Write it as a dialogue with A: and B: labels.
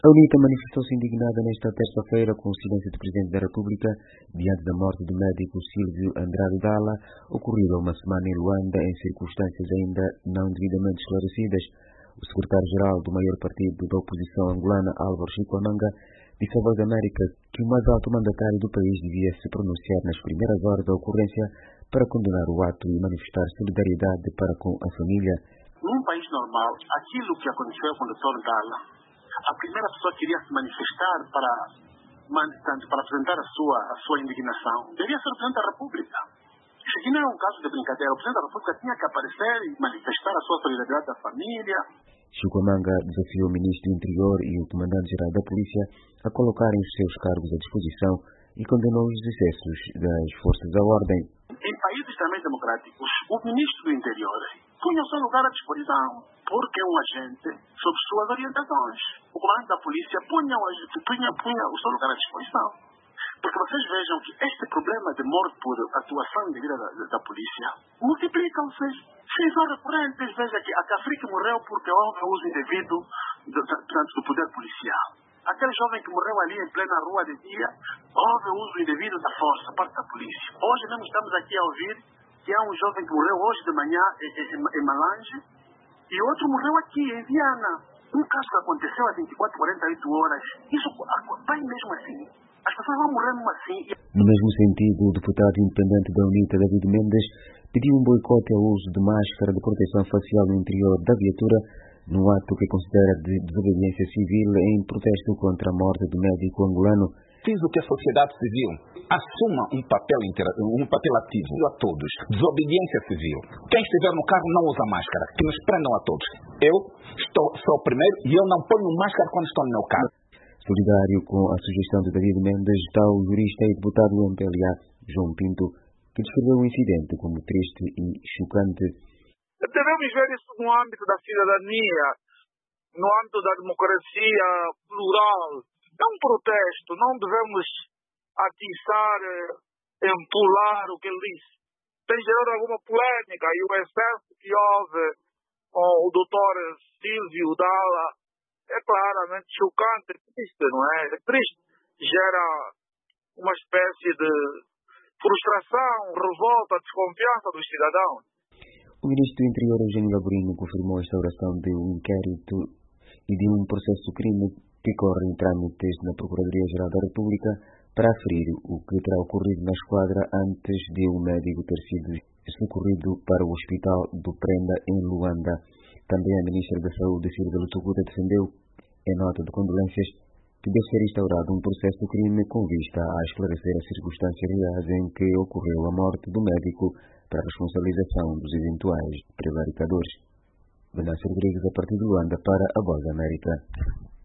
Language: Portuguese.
A: A UNITA manifestou-se indignada nesta terça-feira com o silêncio do Presidente da República diante da morte do médico Silvio Andrade Dalla, ocorrida há uma semana em Luanda em circunstâncias ainda não devidamente esclarecidas. O secretário-geral do maior partido da oposição angolana, Álvaro Chikwamanga, disse à Voz da América que o mais alto mandatário do país devia se pronunciar nas primeiras horas da ocorrência para condenar o ato e manifestar solidariedade para com a família.
B: Num país normal, aquilo que aconteceu com o Dr. Dalla, a primeira pessoa que iria se manifestar para apresentar a sua indignação deveria ser o Presidente da República. Isso aqui não é um caso de brincadeira. O Presidente da República tinha que aparecer e manifestar a sua solidariedade da família.
A: Chikwamanga desafiou o Ministro do Interior e o Comandante-Geral da Polícia a colocarem os seus cargos à disposição e condenou os excessos das forças da ordem.
B: Em países também democráticos, o Ministro do Interior punha o seu lugar à disposição, porque é um agente sob suas orientações. O comandante da polícia punha o seu lugar à disposição. Porque vocês vejam que este problema de morte por atuação indevida da polícia multiplicam-se. São recorrentes. Veja que a Cafrique morreu porque houve uso indevido do poder policial. Aquele jovem que morreu ali em plena rua de dia, houve uso indevido da força, parte da polícia. Hoje mesmo estamos aqui a ouvir que há um jovem que morreu hoje de manhã em Malange e outro morreu aqui em Viana. Um caso que aconteceu há 24, 48 horas. Isso vai mesmo assim. As pessoas vão morrer mesmo assim.
A: No mesmo sentido, o deputado independente da UNITA, David Mendes, pediu um boicote ao uso de máscara de proteção facial no interior da viatura, num ato que considera de desobediência civil em protesto contra a morte do médico angolano.
C: Preciso que a sociedade civil assuma um papel ativo a todos. Desobediência civil. Quem estiver no carro não usa máscara. Que nos prendam a todos. Eu sou o primeiro e eu não ponho máscara quando estou no meu carro.
A: Solidário com a sugestão de David Mendes está o jurista e deputado do MPLA, João Pinto, que descreveu o incidente como triste e chocante.
D: Devemos ver isso no âmbito da cidadania, no âmbito da democracia plural. É um protesto, não devemos atiçar, empolar o que ele disse. Tem gerado alguma polêmica e o excesso que houve com o doutor Silvio Dalla é claramente chocante, triste, não é? É triste, gera uma espécie de frustração, revolta, desconfiança dos cidadãos.
A: O Ministro do Interior, Eugênio Laborino, confirmou a instauração de um inquérito e de um processo crime que corre em trâmites na Procuradoria-Geral da República para aferir o que terá ocorrido na esquadra antes de um médico ter sido socorrido para o Hospital do Prenda, em Luanda. Também a Ministra da Saúde, Silvia Lutuguta, defendeu, em nota de condolências, que deve ser instaurado um processo crime com vista a esclarecer as circunstâncias reais em que ocorreu a morte do médico para a responsabilização dos eventuais prevaricadores. Venâncio Rodrigues, a partir de Luanda, para a Voz da América.